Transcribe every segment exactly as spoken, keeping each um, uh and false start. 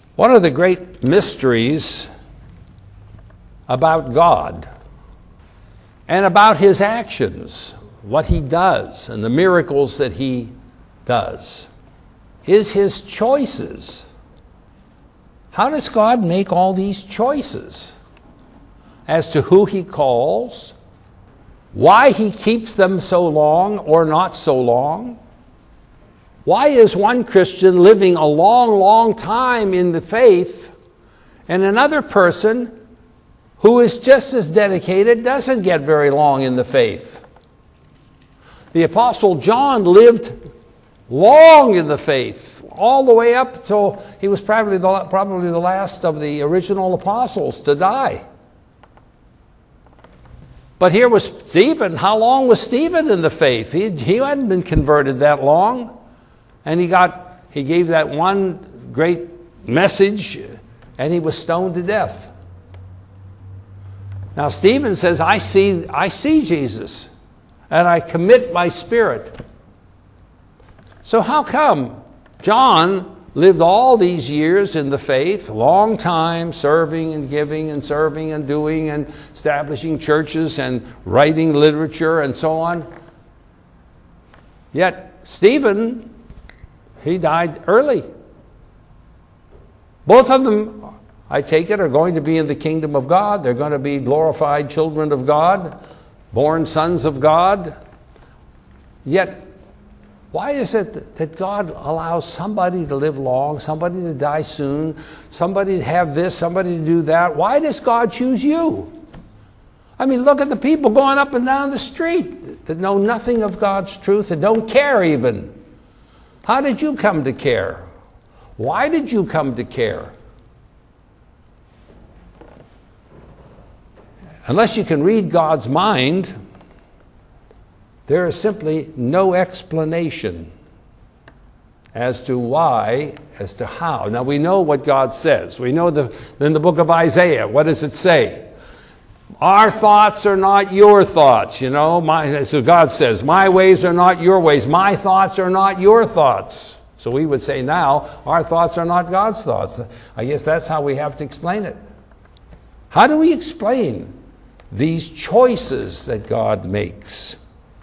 One of the great mysteries about God and about his actions, what he does and the miracles that he does, is his choices. How does God make all these choices as to who he calls, why he keeps them so long or not so long? Why is one Christian living a long, long time in the faith and another person who is just as dedicated doesn't get very long in the faith? The Apostle John lived long in the faith, all the way up till he was probably the, probably the last of the original apostles to die. But here was Stephen. How long was Stephen in the faith? He, he hadn't been converted that long. And he got he gave that one great message, and he was stoned to death. Now Stephen says, I see, I see Jesus, and I commit my spirit. So how come John lived all these years in the faith, long time, serving and giving and serving and doing and establishing churches and writing literature and so on? Yet Stephen, he died early. Both of them, I take it, are going to be in the kingdom of God. They're going to be glorified children of God, born sons of God. Yet, why is it that God allows somebody to live long, somebody to die soon, somebody to have this, somebody to do that? Why does God choose you? I mean, look at the people going up and down the street that know nothing of God's truth and don't care even. How did you come to care? Why did you come to care? Unless you can read God's mind, there is simply no explanation as to why, as to how. Now we know what God says. We know the, in the book of Isaiah, what does it say? Our thoughts are not your thoughts, you know. My, so God says, my ways are not your ways. My thoughts are not your thoughts. So we would say now, our thoughts are not God's thoughts. I guess that's how we have to explain it. How do we explain these choices that God makes?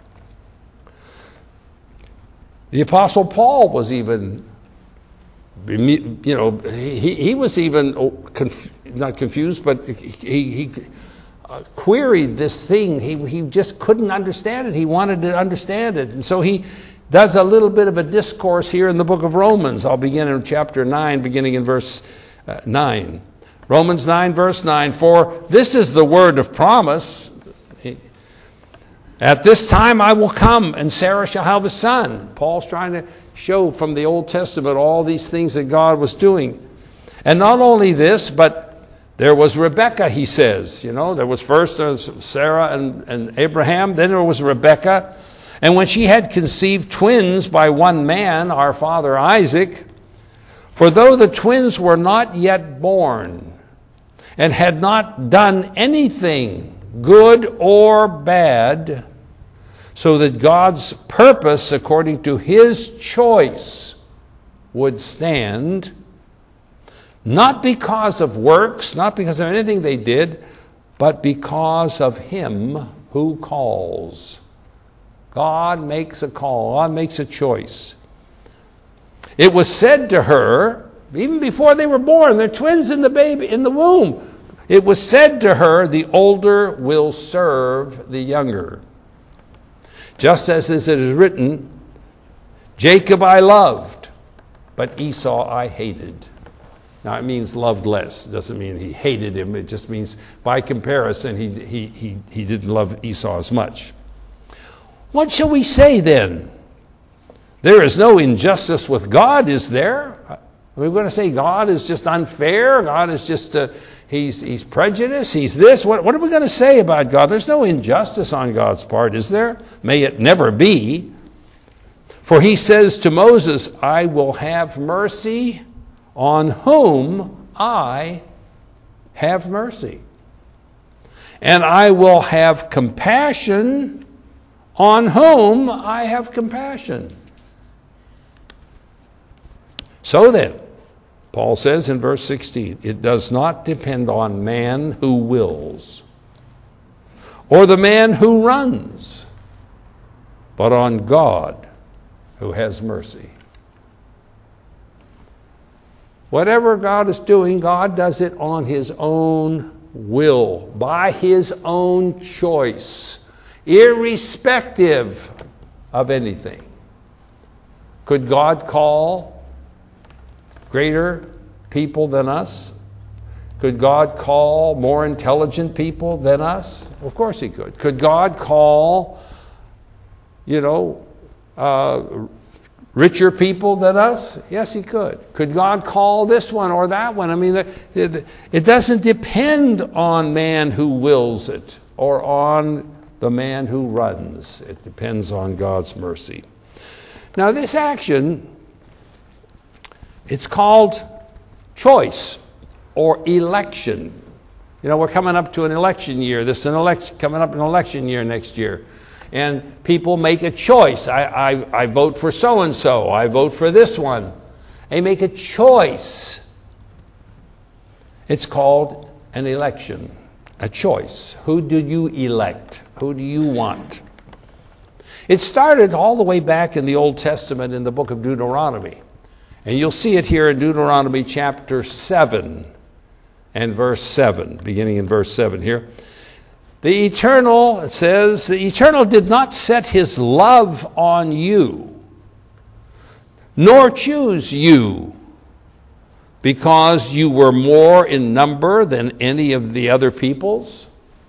The Apostle Paul was even, you know, he, he was even, conf, not confused, but he, he uh, queried this thing. He, he just couldn't understand it. He wanted to understand it. And so he does a little bit of a discourse here in the book of Romans. I'll begin in chapter nine, beginning in verse uh, nine. Romans nine, verse nine, for this is the word of promise. At this time I will come, and Sarah shall have a son. Paul's trying to show from the Old Testament all these things that God was doing. And not only this, but there was Rebekah, he says. You know, there was first there was Sarah and, and Abraham, then there was Rebekah. And when she had conceived twins by one man, our father Isaac, for though the twins were not yet born, and had not done anything, good or bad, so that God's purpose, according to his choice, would stand, not because of works, not because of anything they did, but because of him who calls. God makes a call. God makes a choice. It was said to her, even before they were born, they're twins in the baby, in the womb. It was said to her, the older will serve the younger. Just as it is written, Jacob I loved, but Esau I hated. Now it means loved less. It doesn't mean he hated him. It just means by comparison he, he, he, he didn't love Esau as much. What shall we say then? There is no injustice with God, is there? Are we going to say God is just unfair? God is just, uh, he's, he's prejudiced? He's this? What, what are we going to say about God? There's no injustice on God's part, is there? May it never be. For he says to Moses, I will have mercy on whom I have mercy. And I will have compassion on whom I have compassion. So then, Paul says in verse sixteen, it does not depend on man who wills, or the man who runs, but on God who has mercy. Whatever God is doing, God does it on his own will, by his own choice, irrespective of anything. Could God call greater people than us? Could God call more intelligent people than us? Of course he could. Could God call, you know, uh, richer people than us? Yes, he could. Could God call this one or that one? I mean, it doesn't depend on man who wills it or on the man who runs. It depends on God's mercy. Now, this action, it's called choice or election. You know, we're coming up to an election year. This is an election, coming up an election year next year. And people make a choice. I, I, I vote for so-and-so. I vote for this one. They make a choice. It's called an election, a choice. Who do you elect? Who do you want? It started all the way back in the Old Testament in the book of Deuteronomy. And you'll see it here in Deuteronomy chapter seven and verse seven, beginning in verse seven here. The Eternal, it says, the Eternal did not set his love on you, nor choose you, because you were more in number than any of the other peoples.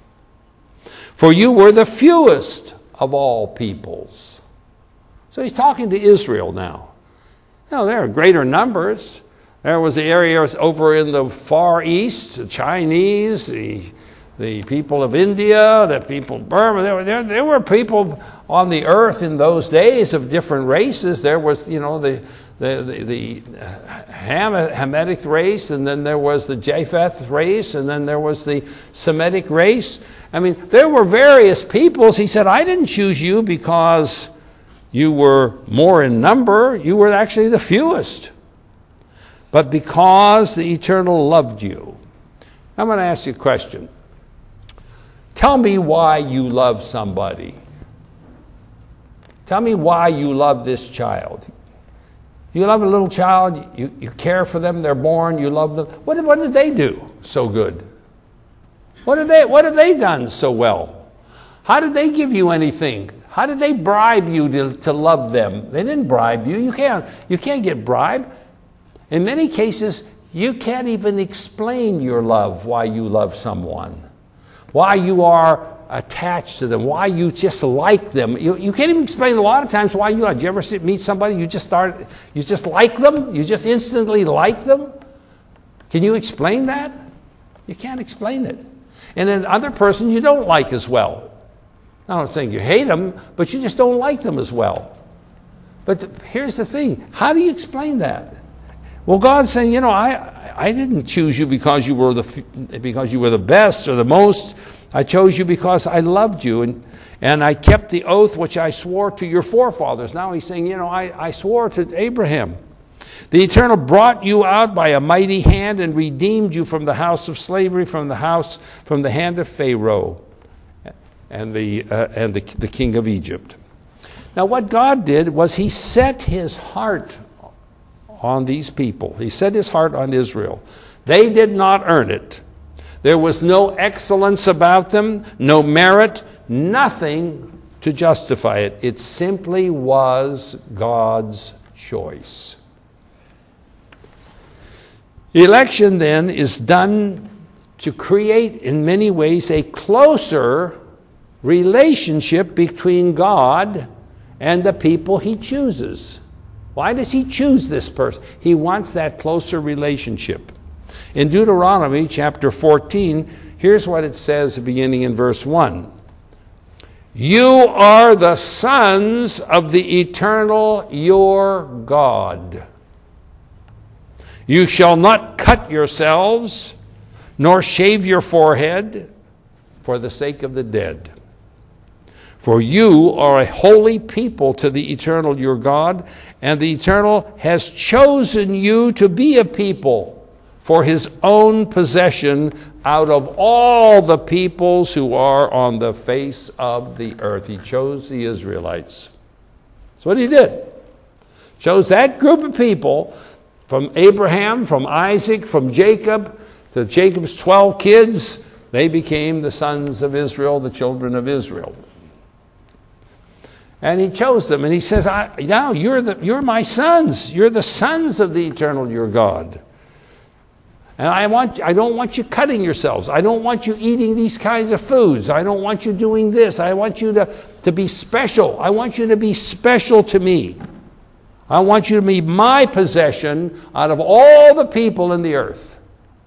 For you were the fewest of all peoples. So he's talking to Israel now. Now, there are greater numbers. There was the areas over in the Far East, the Chinese, the The people of India, the people of Burma, there were, there, there were people on the earth in those days of different races. There was, you know, the the the, the Ham, Hamitic race, and then there was the Japheth race, and then there was the Semitic race. I mean, there were various peoples. He said, I didn't choose you because you were more in number. You were actually the fewest. But because the Eternal loved you. I'm going to ask you a question. Tell me why you love somebody. Tell me why you love this child. You love a little child, you, you care for them, they're born, you love them. What did, what did they do so good? What did they, what have they done so well? How did they give you anything? How did they bribe you to, to love them? They didn't bribe you. You can't, you can't get bribed. In many cases, you can't even explain your love, why you love someone. Why you are attached to them, why you just like them. You, you can't even explain a lot of times why you like. Do you ever sit, meet somebody, you just start, you just like them? You just instantly like them? Can you explain that? You can't explain it. And then other person you don't like as well. I'm not saying you hate them, but you just don't like them as well. But the, here's the thing, how do you explain that? Well, God's saying, you know, I I didn't choose you because you were the because you were the best or the most. I chose you because I loved you, and and I kept the oath which I swore to your forefathers. Now he's saying, you know, I, I swore to Abraham. The Eternal brought you out by a mighty hand and redeemed you from the house of slavery, from the house, from the hand of Pharaoh and the uh, and the, the king of Egypt. Now what God did was he set his heart on these people. He set his heart on Israel. They did not earn it. There was no excellence about them, no merit, nothing to justify it. It simply was God's choice. Election then is done to create in many ways a closer relationship between God and the people he chooses. Why does he choose this person? He wants that closer relationship. In Deuteronomy chapter fourteen, here's what it says beginning in verse one. You are the sons of the Eternal your God. You shall not cut yourselves, nor shave your forehead for the sake of the dead. For you are a holy people to the Eternal your God, and the Eternal has chosen you to be a people for his own possession out of all the peoples who are on the face of the earth. He chose the Israelites. That's what he did. Chose that group of people from Abraham, from Isaac, from Jacob, to Jacob's twelve kids. They became the sons of Israel, the children of Israel. And he chose them, and he says, I, now you're, the, you're my sons. You're the sons of the Eternal your God. And I, want, I don't want you cutting yourselves. I don't want you eating these kinds of foods. I don't want you doing this. I want you to, to be special. I want you to be special to me. I want you to be my possession out of all the people in the earth.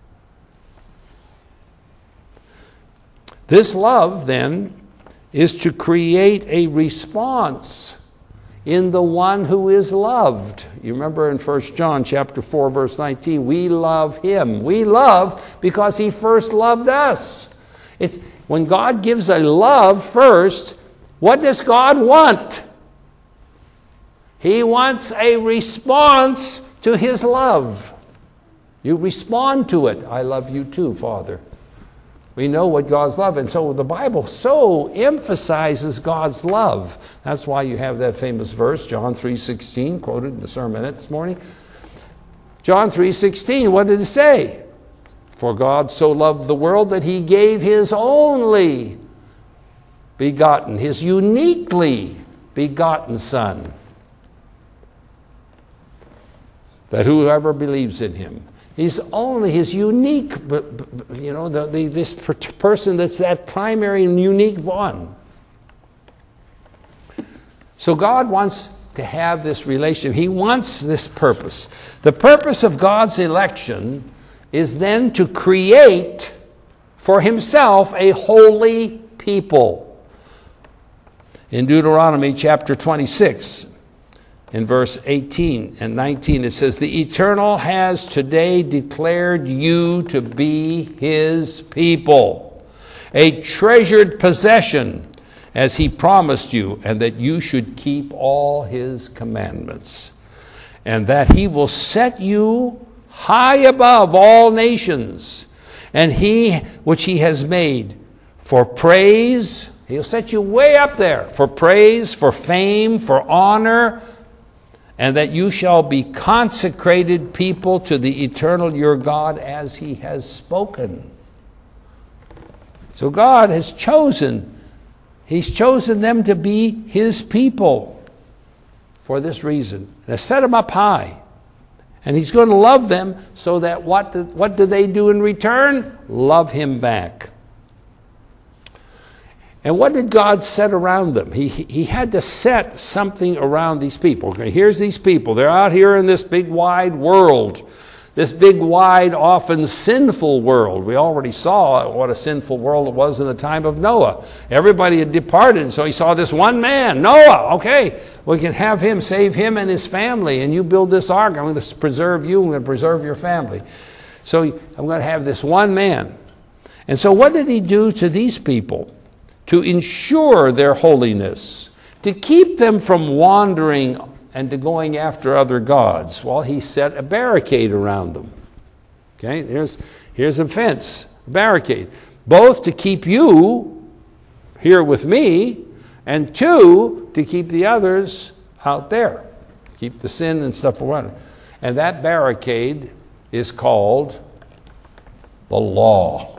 This love, then, is to create a response in the one who is loved. You remember in First John chapter four, verse nineteen, we love him. We love because he first loved us. It's when God gives a love first, what does God want? He wants a response to his love. You respond to it. I love you too, Father. We know what God's love. And so the Bible so emphasizes God's love. That's why you have that famous verse, John three sixteen, quoted in the sermon this morning. John three sixteen, what did it say? For God so loved the world that he gave his only begotten, his uniquely begotten Son, that whoever believes in him, he's only his unique, you know, the, the, this person that's that primary and unique one. So God wants to have this relationship. He wants this purpose. The purpose of God's election is then to create for himself a holy people. In Deuteronomy chapter twenty-six, in verse eighteen and nineteen, it says, the Eternal has today declared you to be his people, a treasured possession, as he promised you, and that you should keep all his commandments, and that he will set you high above all nations, and he which he has made for praise, he'll set you way up there, for praise, for fame, for honor, and that you shall be consecrated people to the Eternal your God as he has spoken. So God has chosen, he's chosen them to be his people for this reason. Now set them up high. And he's going to love them so that what do, what do they do in return? Love him back. And what did God set around them? He, he had to set something around these people. Okay, here's these people. They're out here in this big wide world. This big wide, often sinful world. We already saw what a sinful world it was in the time of Noah. Everybody had departed, so he saw this one man, Noah. Okay, we can have him, save him and his family, and you build this ark. I'm going to preserve you. I'm going to preserve your family. So I'm going to have this one man. And so what did he do to these people? To ensure their holiness, to keep them from wandering and to going after other gods. Well, he set a barricade around them. Okay, here's, here's a fence, a barricade. Both to keep you here with me, and two, to keep the others out there. Keep the sin and stuff around. And that barricade is called the law.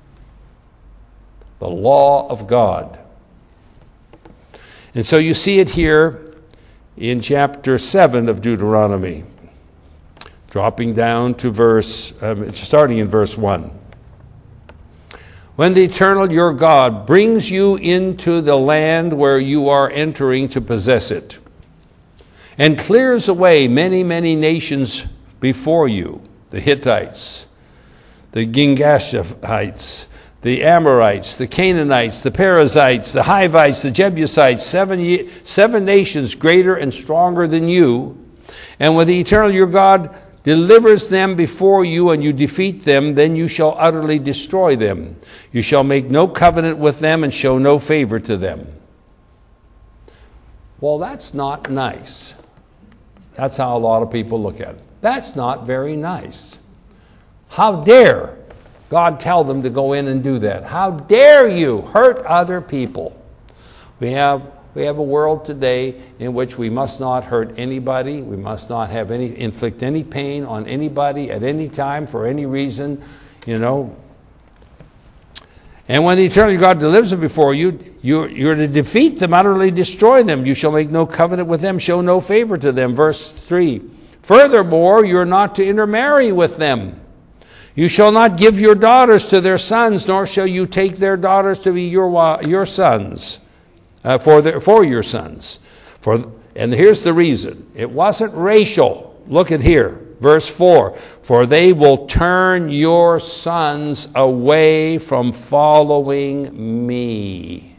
The law of God. And so you see it here in chapter seven of Deuteronomy, dropping down to verse, um, starting in verse one. When the Eternal your God brings you into the land where you are entering to possess it, and clears away many, many nations before you, the Hittites, the Girgashites, the Amorites, the Canaanites, the Perizzites, the Hivites, the Jebusites, seven, seven nations greater and stronger than you. And when the Eternal your God delivers them before you and you defeat them, then you shall utterly destroy them. You shall make no covenant with them and show no favor to them. Well, that's not nice. That's how a lot of people look at it. That's not very nice. How dare God tell them to go in and do that? How dare you hurt other people? We have we have a world today in which we must not hurt anybody. We must not have any inflict any pain on anybody at any time for any reason, you know. And when the eternal God delivers them before you, you're, you're to defeat them, utterly destroy them. You shall make no covenant with them, show no favor to them. Verse three. Furthermore, you're not to intermarry with them. You shall not give your daughters to their sons, nor shall you take their daughters to be your your sons, uh, for their, for your sons. For and here's the reason: it wasn't racial. Look at here, verse four. For they will turn your sons away from following me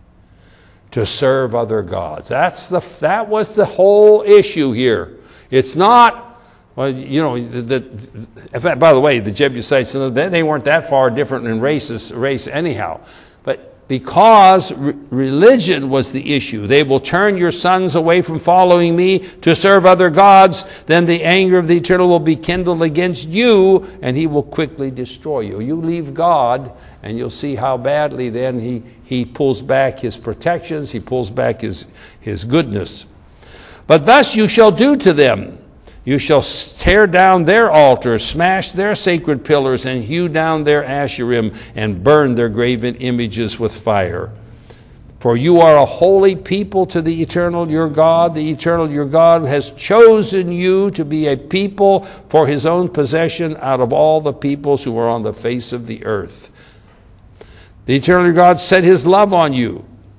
to serve other gods. That's the that was the whole issue here. It's not. Well, you know, the, the, in fact, by the way, the Jebusites, they, they weren't that far different in races, race anyhow. But because re- religion was the issue, they will turn your sons away from following me to serve other gods, then the anger of the Eternal will be kindled against you, and he will quickly destroy you. You leave God, and you'll see how badly then he, he pulls back his protections, he pulls back his, his goodness. But thus you shall do to them. You shall tear down their altars, smash their sacred pillars, and hew down their asherim, and burn their graven images with fire. For you are a holy people to the Eternal your God. The Eternal your God has chosen you to be a people for his own possession out of all the peoples who are on the face of the earth. The Eternal your God set his love on you.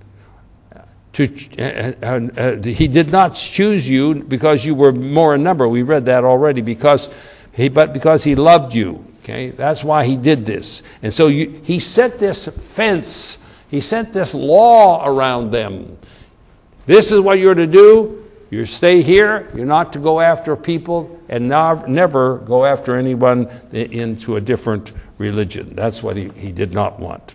To, uh, uh, uh, he did not choose you because you were more in number. We read that already. Because he, but because he loved you. Okay, that's why he did this. And so you, he set this fence. He set this law around them. This is what you're to do. You stay here. You're not to go after people, and not, never go after anyone into a different religion. That's what he, he did not want.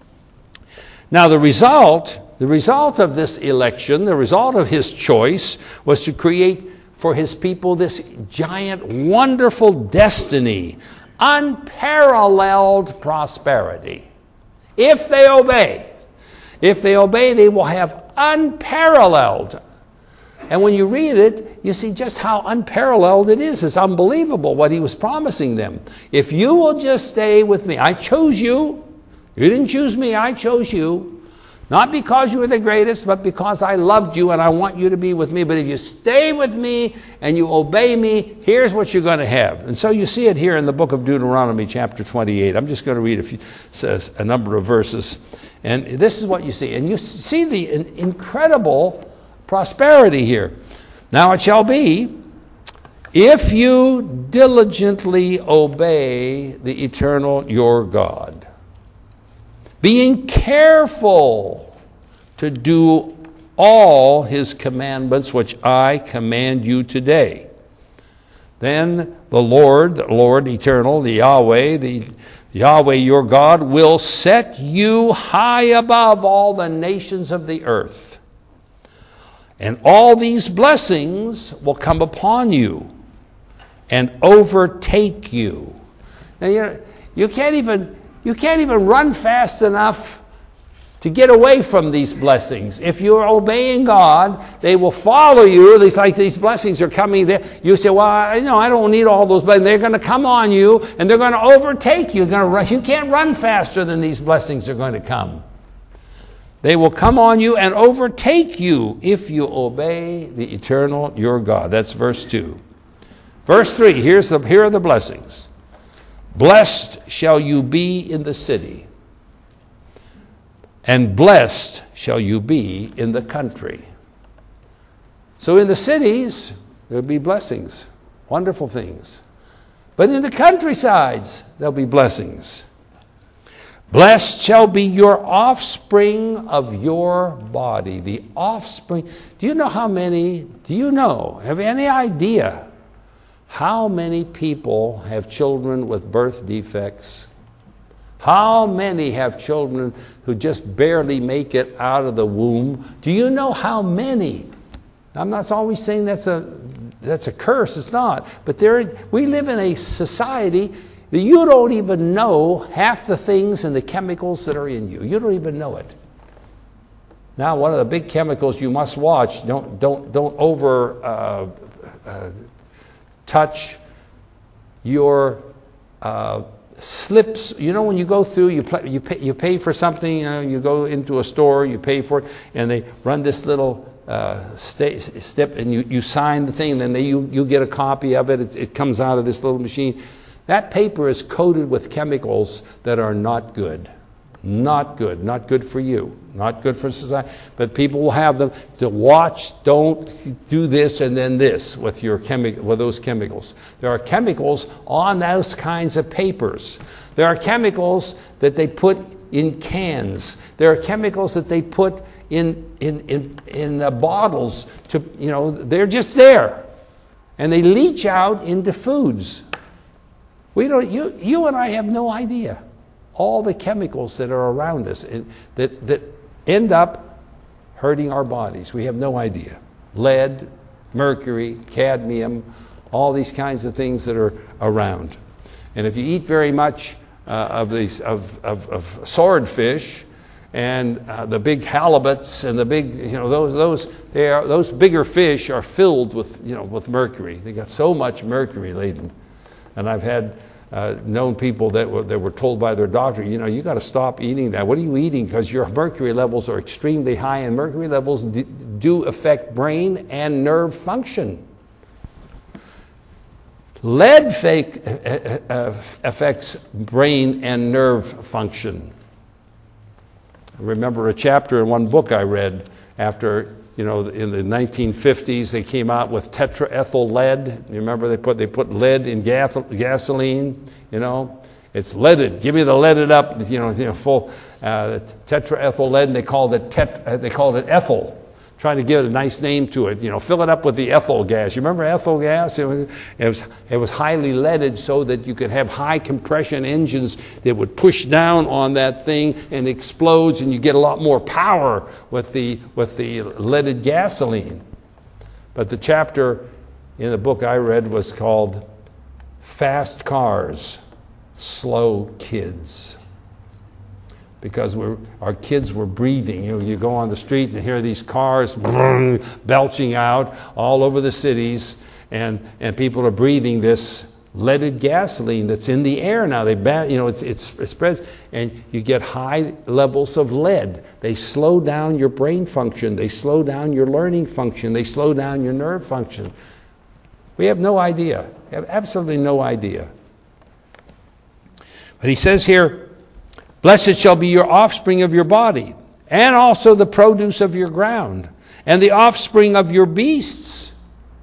Now the result. The result of this election, the result of his choice, was to create for his people this giant, wonderful destiny, unparalleled prosperity. If they obey, if they obey, they will have unparalleled. And when you read it, you see just how unparalleled it is. It's unbelievable what he was promising them. If you will just stay with me, I chose you. You didn't choose me, I chose you. Not because you were the greatest, but because I loved you and I want you to be with me. But if you stay with me and you obey me, here's what you're going to have. And so you see it here in the book of Deuteronomy, chapter twenty-eight. I'm just going to read a few, says a number of verses. And this is what you see. And you see the incredible prosperity here. Now it shall be, if you diligently obey the Eternal your God, being careful to do all his commandments which I command you today. Then the Lord, the Lord eternal, the Yahweh, the Yahweh your God, will set you high above all the nations of the earth. And all these blessings will come upon you and overtake you. Now, you know, you can't even... You can't even run fast enough to get away from these blessings. If you're obeying God, they will follow you. It's like these blessings are coming there. You say, well, I, you know, I don't need all those blessings. They're going to come on you, and they're going to overtake you. You're going to rush. You can't run faster than these blessings are going to come. They will come on you and overtake you if you obey the Eternal your God. That's verse two. Verse three, here's the, here are the blessings. Blessed shall you be in the city, and blessed shall you be in the country. So in the cities, there'll be blessings, wonderful things. But in the countrysides, there'll be blessings. Blessed shall be your offspring of your body. The offspring. Do you know how many, do you know, have you any idea how many people have children with birth defects? How many have children who just barely make it out of the womb? Do you know how many I'm not always saying that's a, that's a curse. It's not. But there, we live in a society that you don't even know half the things and the chemicals that are in you. You don't even know it. Now, one of the big chemicals you must watch, don't, don't, don't over uh, uh, touch your uh, slips. You know, when you go through, you, play, you, pay, you pay for something, you know, you go into a store, you pay for it, and they run this little uh, sta- step, and you, you sign the thing, and then they, you, you get a copy of it. it. It comes out of this little machine. That paper is coated with chemicals that are not good. Not good. Not good for you. Not good for society. But people will have them to watch, don't do this and then this with your chemi- with those chemicals. There are chemicals on those kinds of papers. There are chemicals that they put in cans. There are chemicals that they put in in in, in uh, bottles to, you know, they're just there. And they leach out into foods. We don't you you and I have no idea. All the chemicals that are around us that, that end up hurting our bodies. We have no idea. Lead, mercury, cadmium, all these kinds of things that are around. And if you eat very much uh, of these of, of, of swordfish and uh, the big halibuts and the big, you know, those those they are those bigger fish are filled with, you know, with mercury. They got so much mercury laden. And I've had Uh, known people that were, that were told by their doctor, you know, you got to stop eating that. What are you eating? Because your mercury levels are extremely high, and mercury levels d- do affect brain and nerve function. Lead fake, uh, uh, affects brain and nerve function. I remember a chapter in one book I read after, you know, in the nineteen fifties, they came out with tetraethyl lead. You remember they put they put lead in gas, gasoline. You know, it's leaded. Give me the leaded up. You know, you know, full uh, tetraethyl lead, and they called it tet, uh, they called it ethyl, trying to give it a nice name to it. You know, fill it up with the ethyl gas. You remember ethyl gas? It was it was it was highly leaded, so that you could have high compression engines that would push down on that thing and explodes, and you get a lot more power with the with the leaded gasoline. But the chapter in the book I read was called "Fast Cars, Slow Kids." Because we're, our kids were breathing. You know, you go on the street and hear these cars belching out all over the cities, and, and people are breathing this leaded gasoline that's in the air now. They, you know, it's, it's, it spreads, and you get high levels of lead. They slow down your brain function. They slow down your learning function. They slow down your nerve function. We have no idea. We have absolutely no idea. But he says here, "Blessed shall be your offspring of your body, and also the produce of your ground, and the offspring of your beasts,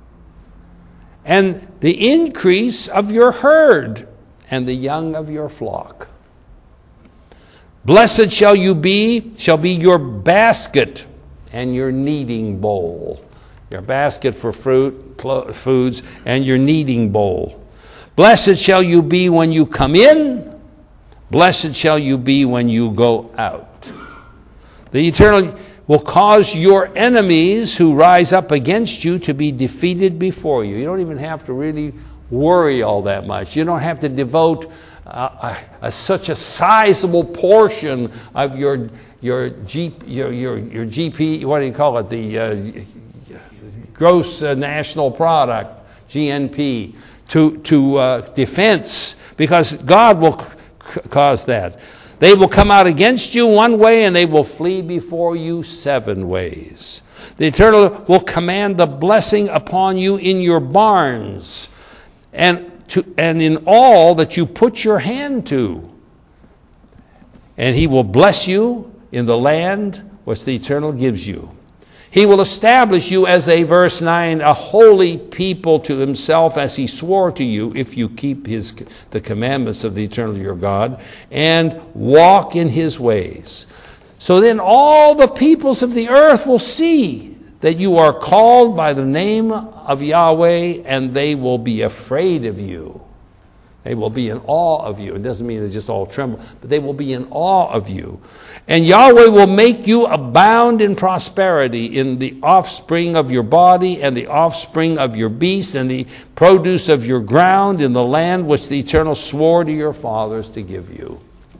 and the increase of your herd, and the young of your flock. Blessed shall you be, shall be your basket and your kneading bowl." Your basket for fruit, clo- foods, and your kneading bowl. "Blessed shall you be when you come in. Blessed shall you be when you go out. The Eternal will cause your enemies who rise up against you to be defeated before you." You don't even have to really worry all that much. You don't have to devote uh, a, a, such a sizable portion of your your G, your, your your G P. What do you call it? The uh, gross uh, national product, G N P, to to uh, defense, because God will cause that. "They will come out against you one way, and they will flee before you seven ways. The Eternal will command the blessing upon you in your barns, and to and in all that you put your hand to. And he will bless you in the land which the Eternal gives you. He will establish you as a," verse nine, "a holy people to himself, as he swore to you, if you keep his the commandments of the Eternal your God, and walk in his ways. So then all the peoples of the earth will see that you are called by the name of Yahweh, and they will be afraid of you." They will be in awe of you. It doesn't mean they just all tremble, but they will be in awe of you. And Yahweh will make you abound in prosperity in the offspring of your body and the offspring of your beast and the produce of your ground in the land which the Eternal swore to your fathers to give you.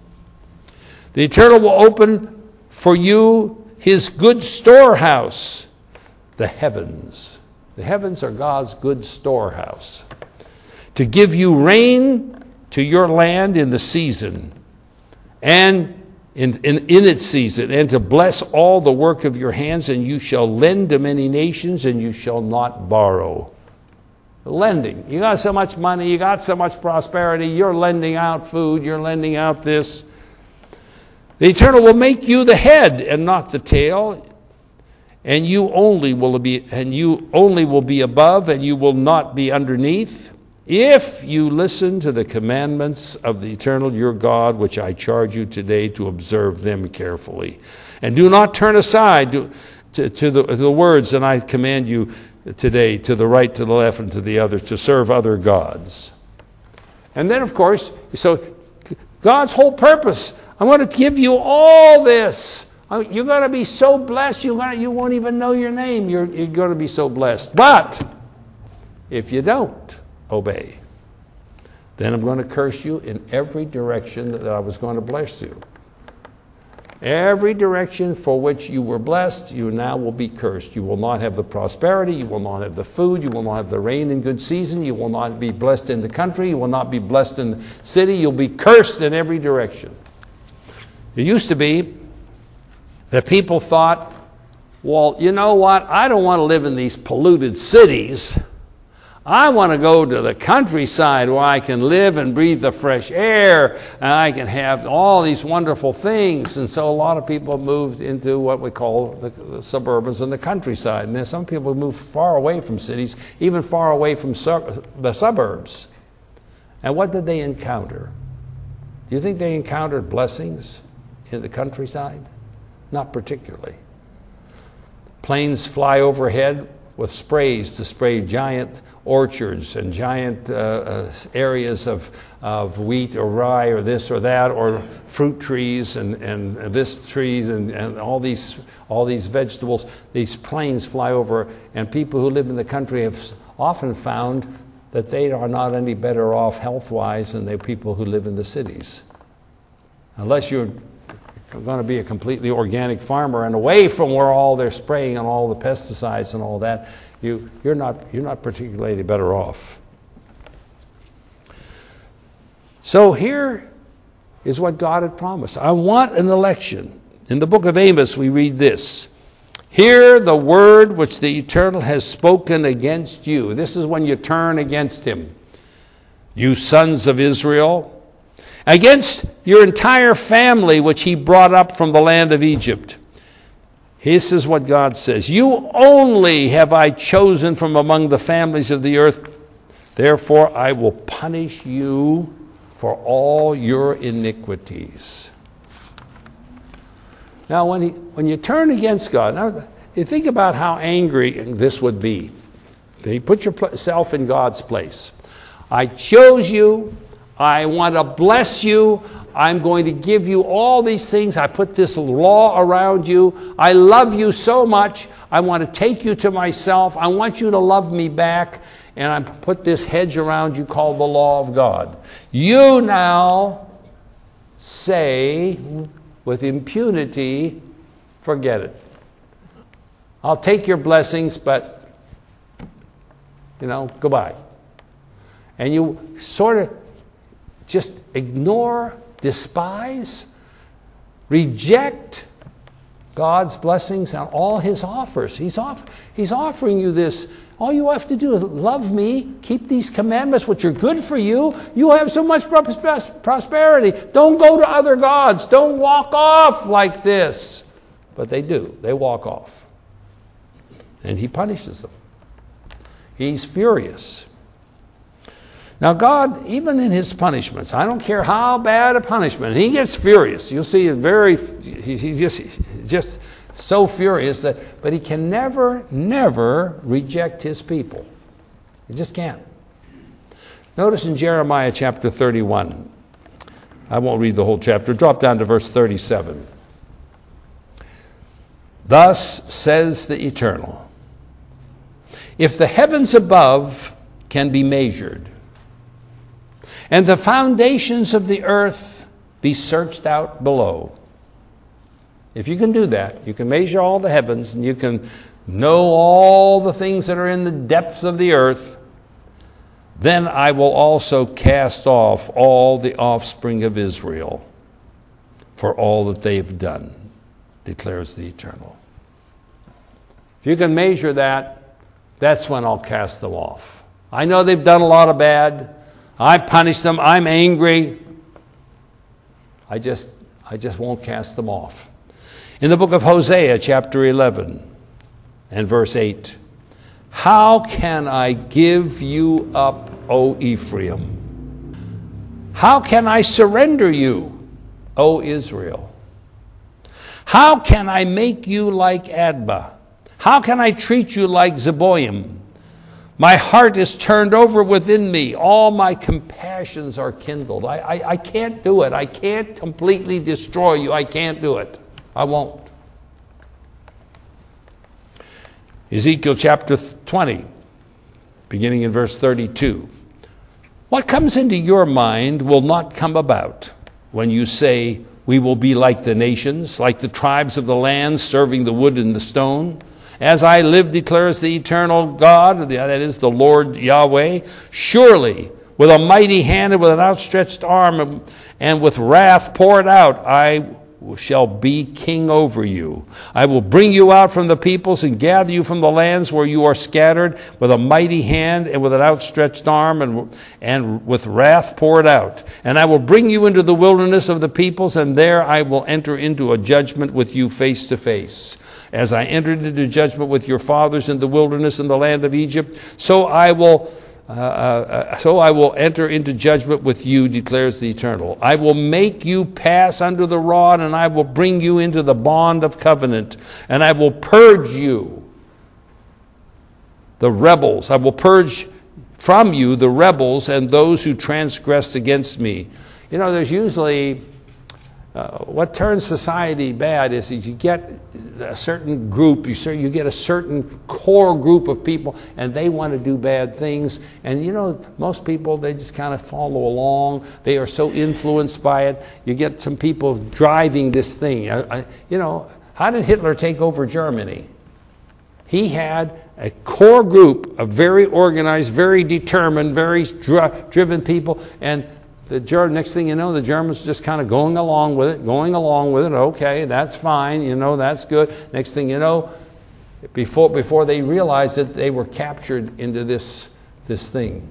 The Eternal will open for you his good storehouse, the heavens. The heavens are God's good storehouse, to give you rain to your land in the season, and in, in, in its season, and to bless all the work of your hands, and you shall lend to many nations, and you shall not borrow. Lending. You got so much money, you got so much prosperity, you're lending out food, you're lending out this. The Eternal will make you the head and not the tail, and you only will be and you only will be above, and you will not be underneath, if you listen to the commandments of the Eternal your God, which I charge you today to observe them carefully. And do not turn aside to, to, to, the, to the words that I command you today, to the right, to the left, and to the other, to serve other gods. And then, of course, so God's whole purpose, I want to give you all this. You're going to be so blessed, you're going to, you won't even know your name. You're, you're going to be so blessed. But if you don't obey, then I'm going to curse you in every direction that I was going to bless you. Every direction for which you were blessed, you now will be cursed. You will not have the prosperity, you will not have the food, you will not have the rain in good season, you will not be blessed in the country, you will not be blessed in the city, you'll be cursed in every direction. It used to be that people thought, well, you know what, I don't want to live in these polluted cities. I want to go to the countryside where I can live and breathe the fresh air, and I can have all these wonderful things. And so a lot of people moved into what we call the, the suburbans and the countryside. And then some people moved far away from cities, even far away from su- the suburbs. And what did they encounter? Do you think they encountered blessings in the countryside? Not particularly. Planes fly overhead with sprays to spray giant orchards and giant uh, uh, areas of, of wheat or rye or this or that, or fruit trees and, and this trees and, and all these all these vegetables. These planes fly over, and people who live in the country have often found that they are not any better off health-wise than the people who live in the cities. Unless you're going to be a completely organic farmer and away from where all they're spraying and all the pesticides and all that, you, you're not, you're not particularly better off. So here is what God had promised. I want an election. In the book of Amos we read this: hear the word which the Eternal has spoken against you. This is when you turn against him, you sons of Israel, against your entire family which he brought up from the land of Egypt. This is what God says: you only have I chosen from among the families of the earth, therefore I will punish you for all your iniquities. Now when, he, when you turn against God, now you think about how angry this would be. You put yourself in God's place. I chose you, I want to bless you, I'm going to give you all these things. I put this law around you. I love you so much. I want to take you to myself. I want you to love me back. And I put this hedge around you called the law of God. You now say with impunity, forget it. I'll take your blessings, but, you know, goodbye. And you sort of just ignore, despise, reject God's blessings and all his offers. He's, off, he's offering you this. All you have to do is love me, keep these commandments, which are good for you. You have so much prosperity. Don't go to other gods. Don't walk off like this. But they do. They walk off. And he punishes them. He's furious. Now God, even in his punishments, I don't care how bad a punishment, he gets furious. You'll see it very, he's just, just so furious that, but he can never, never reject his people. He just can't. Notice in Jeremiah chapter thirty-one, I won't read the whole chapter, drop down to verse thirty-seven. Thus says the Eternal, if the heavens above can be measured, and the foundations of the earth be searched out below. If you can do that, you can measure all the heavens, and you can know all the things that are in the depths of the earth, then I will also cast off all the offspring of Israel for all that they've done, declares the Eternal. If you can measure that, that's when I'll cast them off. I know they've done a lot of bad. I've punished them. I'm angry. I just, I just won't cast them off. In the book of Hosea, chapter eleven and verse eight, how can I give you up, O Ephraim? How can I surrender you, O Israel? How can I make you like Admah? How can I treat you like Zeboim? My heart is turned over within me. All my compassions are kindled. I, I, I can't do it. I can't completely destroy you. I can't do it. I won't. Ezekiel chapter twenty, beginning in verse thirty-two. What comes into your mind will not come about when you say, we will be like the nations, like the tribes of the land, serving the wood and the stone. As I live, declares the eternal God, that is the Lord Yahweh, surely with a mighty hand and with an outstretched arm and with wrath poured out, I shall be king over you. I will bring you out from the peoples and gather you from the lands where you are scattered with a mighty hand and with an outstretched arm and, and with wrath poured out. And I will bring you into the wilderness of the peoples, and there I will enter into a judgment with you face to face. As I entered into judgment with your fathers in the wilderness in the land of Egypt, so I will uh, uh, so I will enter into judgment with you, declares the Eternal. I will make you pass under the rod, and I will bring you into the bond of covenant, and I will purge you, the rebels. I will purge from you the rebels and those who transgress against me. You know, there's usually Uh, what turns society bad is that you get a certain group, you, you get a certain core group of people, and they want to do bad things. And you know, most people, they just kind of follow along. They are so influenced by it. You get some people driving this thing. I, I, you know, how did Hitler take over Germany? He had a core group of very organized, very determined, very dri- driven people, and The next thing you know, the Germans just kind of going along with it, going along with it. Okay, that's fine, you know, that's good. Next thing you know, before before they realized it, they were captured into this this thing.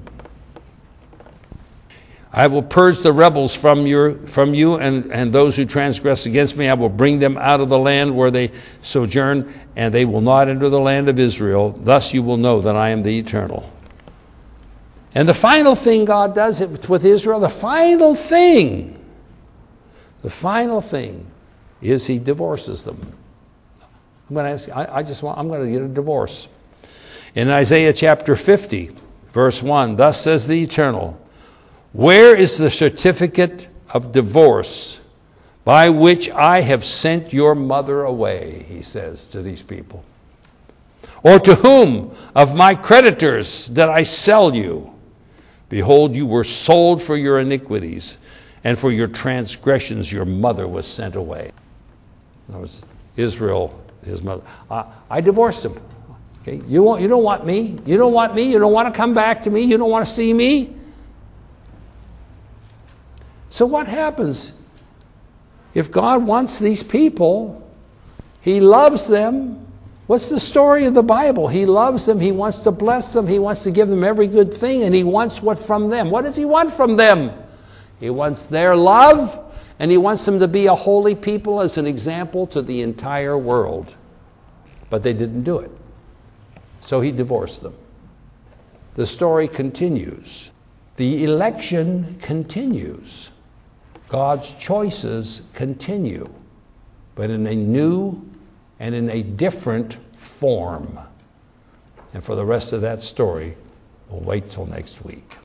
I will purge the rebels from your from you, and, and those who transgress against me. I will bring them out of the land where they sojourn, and they will not enter the land of Israel. Thus you will know that I am the Eternal. And the final thing God does with Israel, the final thing, the final thing is he divorces them. I'm going to ask, I, I just want, I'm going to get a divorce. In Isaiah chapter fifty, verse one, thus says the Eternal, where is the certificate of divorce by which I have sent your mother away, he says to these people. Or to whom of my creditors did I sell you? Behold, you were sold for your iniquities, and for your transgressions your mother was sent away. That was Israel, his mother. I, I divorced him. Okay, you want, you don't want me. You don't want me. You don't want to come back to me. You don't want to see me. So what happens? If God wants these people, he loves them. What's the story of the Bible? He loves them. He wants to bless them. He wants to give them every good thing. And he wants what from them? What does he want from them? He wants their love, and he wants them to be a holy people as an example to the entire world. But they didn't do it. So he divorced them. The story continues. The election continues. God's choices continue, but in a new and in a different form. And for the rest of that story, we'll wait till next week.